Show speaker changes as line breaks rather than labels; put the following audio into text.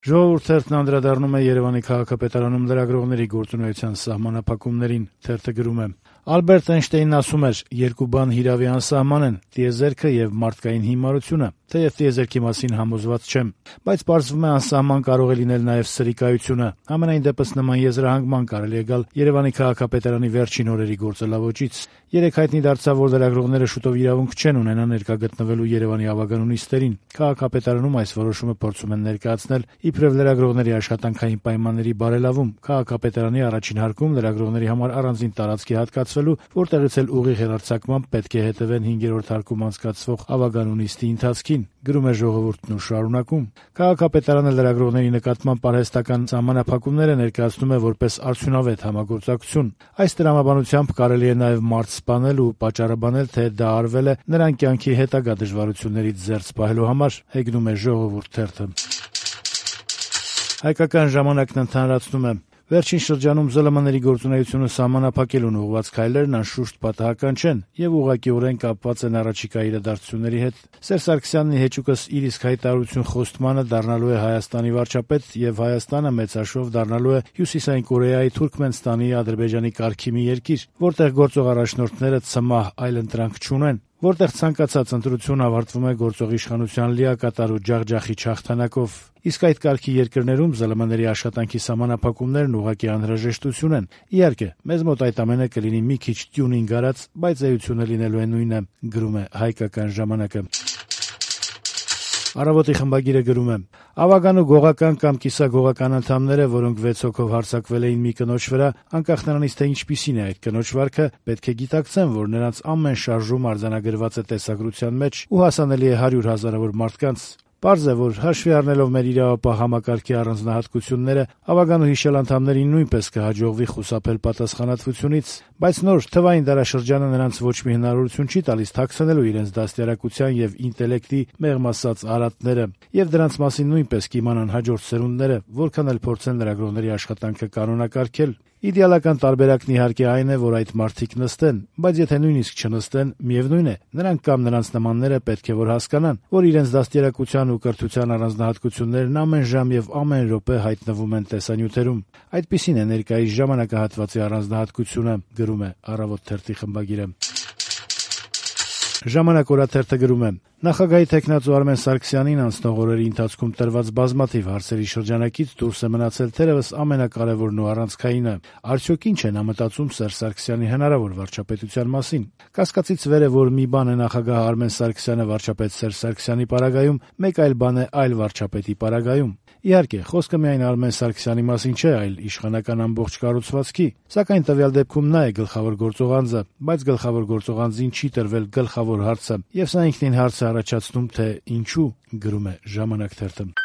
Ժողովուրդ թերթն անդրադառնում է Երևանի քաղաքապետարանում լրագրողների գործունեության սահմանափակումներին։ Թերթը գրում է. Ալբերտ Էյնշտեյնն ասում էր. «Երկու բան հիրավի անսահման են՝ տիեզերքը եւ մարդկային հիմարությունը, թեև տիեզերքի մասին համոզված չեմ։ Բայց պարզվում է անսահման կարող է լինել նաեւ սրիկայությունը։ Համենայն դեպս նման եզրահանգման կարելի է գալ Երևանի քաղաքապետարանի վերջին օրերի գործելավոճից։ Երեկ հայտնի դարձավ, որ լրագրողները շուտով իրավունք չեն ունենա ներկա գտնվելու Երևանի ավագանու նիստերին։ Քաղաքապետարանում այս որոշումը փորձում են ներկայացնել իբրև լրագրողների աշխատանքային պայմանների բարելավում։ Քաղաքապետարանի առաջին հարկում լրագրողների համար առանձին տարածքի հատկացվելու, որտեղից էլ ուղիղ հեռարձակմամբ պետք է հետևեն 5-րդ հարկում անցկացվող ավագանու նիստի ընթացքին, գրում է Ժողովուրդն ու շարունակում. Քաղաքապետարանը լրագրողների նկատմամբ արհեստական սահմանափակումները ներկայացնում է որպես արդյունավետ համագործակցություն։ Այս տրամաբանությամբ կարելի է նաև մարդ սպանել ու պատճառը բանել, թե դա արվել է նրան կյանքի հետագա դժվարություններից զերծ պահելու համար, հեգնում է Ժողովուրդ թերթը։ Հայկական ժամանակն ընդհանրացնում է. Վերջին շրջանում ԶԼՄ-ների գործունեությունը սահմանափակելուն ուղղված քայլերն անշուշտ պատահական չեն եւ ուղղակիորեն կապված են առաջիկա իրադարձությունների հետ։ Սերժ Սարգսյանն ի հեճուկս իր իսկ հայտարարություն խոստմանը դառնալու է Հայաստանի վարչապետ եւ Հայաստանը մեծաշով դառնալու է Հյուսիսային Կորեայի, Թուրքմենստանի, Ադրբեջանի կարգի մի երկիր, որտեղ գործող առաջնորդները ցմահ այլընտրանք չունեն, որտեղ ցանկացած ընտրություն ավարտվում է գործող իշխանության լիակատար ու ջախջախիչ հաղթանակով։ Իսկ այդ կարգի երկրներում ԶԼՄ-ների աշխատանքի սահմանափակումներն ուղղակի անհրաժեշտություն են։ Իհարկե, մեզ մոտ այդ ամենը կլինի մի քիչ տյունինգ արած, բայց էությունը լինելու է նույնը, գրում է Հայկական ժամանակը։ Առավոտի խմբագիրը գրում է. Ավագանու գողական կամ կիսագողական անդամները, որոնք 6 հոգով հարձակվել էին մի կնոջ վրա, անկախ նրանից, թե ինչպիսին է այդ կնոջ վարքը, պետք է գիտակցեն, որ նրանց ամեն շարժում արձանագրված է տեսագրության մեջ ու հասանելի է 100 հազարավոր մարդկանց։ Պարզ է, որ հաշվի առնելով մեր իրավապահ համակարգի առանձնահատկությունները, ավագանու հիշյալ անդամներին նույնպես կհաջողվի խուսափել պատասխանատվությունից, բայց նոր թվային դարաշրջանը նրանց ոչ մի հնարավորություն չի տալիս թաքցնելու իրենց դաստիարակության եւ ինտելեկտի մեղմ ասած արատները, եւ դրանց մասին նույնպես կիմանան հաջորդ սերունդները, որքան էլ փորձեն լրագրողների աշխատանքը կանոնակարգել։ Իդեալական տարբերակն իհարկե այն է, որ այդ մարդիկ նստեն, բայց եթե նույնիսկ չնստեն, միևնույն է, նրանք կամ նրանց նմանները պետք է որ հասկանան, որ իրենց դաստիարակության ու կրթության առանձնահատկություններն ամեն ժամ եւ ամեն րոպե հայտնվում են տեսանյութերում։ Այդպիսին է ներկայիս ժամանակահատվածի առանձնահատկությունը, գրում է Առավոտ թերթի խմբագիրը։ Ժամանակ օրաթերթը գրում է. Նախագահի թեկնածու Արմեն Սարգսյանին անցնող օրերի ընթացքում տրված բազմաթիվ հարցերի շրջանակից դուրս է մնացել թերևս ամենակարևորն ու առանցքայինը. արդյոք ինչ է նա մտածում Սերժ Սարգսյանի հնարավոր վարչապետության մասին։ Կասկածից վեր է, որ մի բան է նախագահ Արմեն Սարգսյանը վարչապետ Սերժ Սարգսյանի պարագայում, մեկ այլ բան է այլ վարչապետի պարագայում։ Իհարկե, խոսքը միայն Արմեն Սարգսյանի մասին չէ, այլ իշխանական ամբողջ կառուցվածքի, սակայն տվյալ դեպքում նա է գլխավոր գործող անձը, բայց գլխավոր գործող անձին չի տրվել գլխավոր հարցը, եւ սա ինքնին հարց է առաջացնում, թե ինչու, գրում է Ժամանակ թերթը։